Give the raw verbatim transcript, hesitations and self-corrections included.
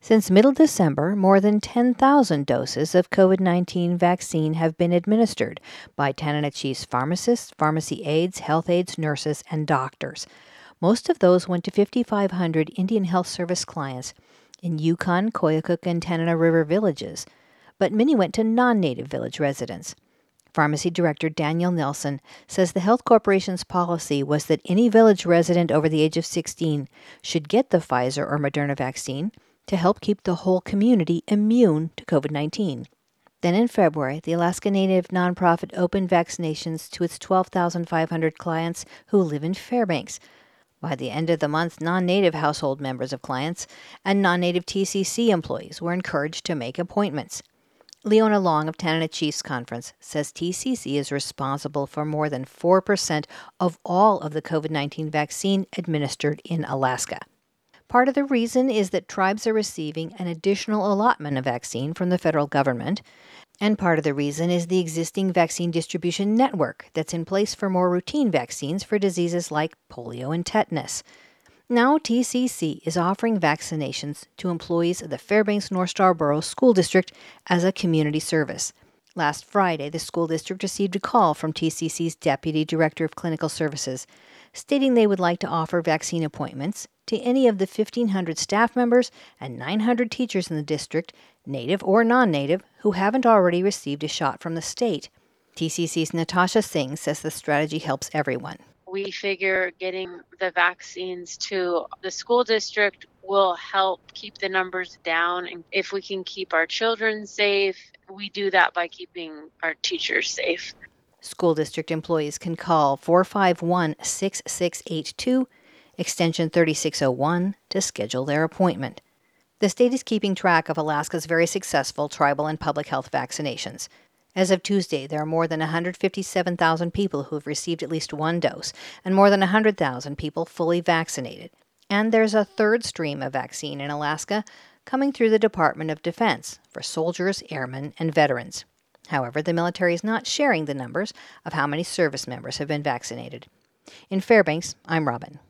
Since middle December, more than ten thousand doses of COVID nineteen vaccine have been administered by Tanana Chief's pharmacists, pharmacy aides, health aides, nurses, and doctors. Most of those went to five thousand five hundred Indian Health Service clients in Yukon, Koyukuk, and Tanana River villages, but many went to non-native village residents. Pharmacy Director Daniel Nelson says the Health Corporation's policy was that any village resident over the age of sixteen should get the Pfizer or Moderna vaccine to help keep the whole community immune to COVID nineteen. Then in February, the Alaska Native nonprofit opened vaccinations to its twelve thousand five hundred clients who live in Fairbanks. By the end of the month, non-native household members of clients and non-native T C C employees were encouraged to make appointments. Leona Long of Tanana Chiefs Conference says T C C is responsible for more than four percent of all of the COVID nineteen vaccine administered in Alaska. Part of the reason is that tribes are receiving an additional allotment of vaccine from the federal government, and part of the reason is the existing vaccine distribution network that's in place for more routine vaccines for diseases like polio and tetanus. Now T C C is offering vaccinations to employees of the Fairbanks North Star Borough School District as a community service. Last Friday, the school district received a call from T C C's Deputy Director of Clinical Services, stating they would like to offer vaccine appointments to any of the fifteen hundred staff members and nine hundred teachers in the district, native or non-native, who haven't already received a shot from the state. T C C's Natasha Singh says the strategy helps everyone. We figure getting the vaccines to the school district will help keep the numbers down. And if we can keep our children safe, we do that by keeping our teachers safe. School district employees can call four five one, six six eight two, extension thirty-six oh one, to schedule their appointment. The state is keeping track of Alaska's very successful tribal and public health vaccinations. As of Tuesday, there are more than one hundred fifty-seven thousand people who have received at least one dose, and more than one hundred thousand people fully vaccinated. And there's a third stream of vaccine in Alaska coming through the Department of Defense for soldiers, airmen, and veterans. However, the military is not sharing the numbers of how many service members have been vaccinated. In Fairbanks, I'm Robin.